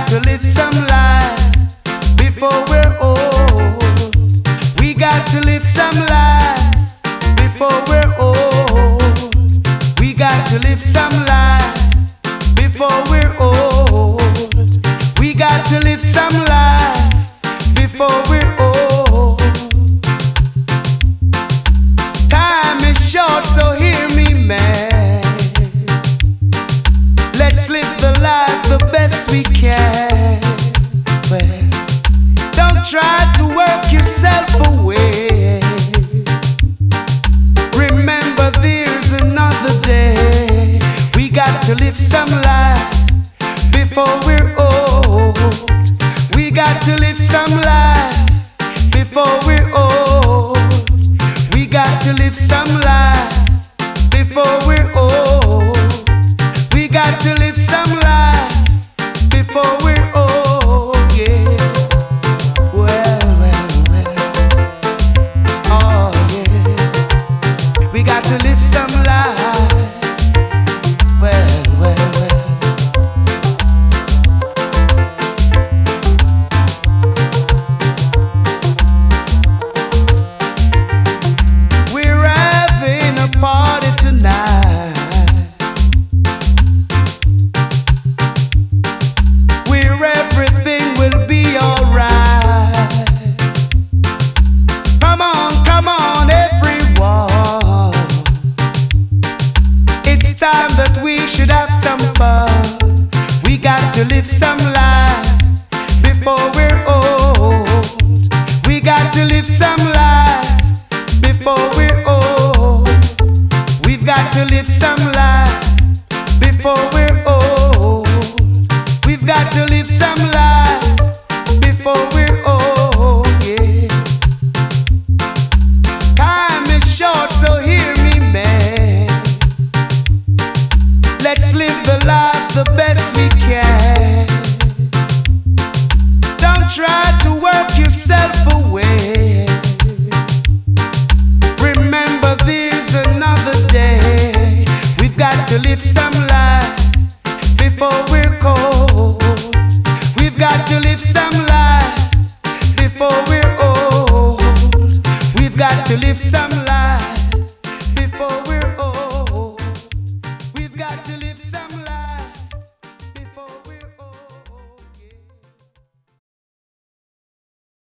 to live some life before we're old. We got to live some life before we're old. We got to live some life before we're old. We got to live some life before we're old. Time is short, so hear me, man. Let's live the life the best we can. Well, don't try to work yourself away. Remember, there's another day. We got to live some life before we're old. We got to live some life before we're old. We got to live some life before we're old. We got to live some life before we're old, yeah. Well, oh yeah. We got to live some life. Well. We're having a party tonight. Everything will be alright. Come on, everyone. It's time that we should have some fun. We got to live some life before we're old. We got to live some life before we're old. We've got to live some life before we're old. We've got to live some life before we're old, yeah. Time is short, so hear me, man. Let's live the life the best we can. Don't try to work yourself away. Remember, there's another day. We've got to live some life before we're cold. We've got to live some life before we're old. We've got to live some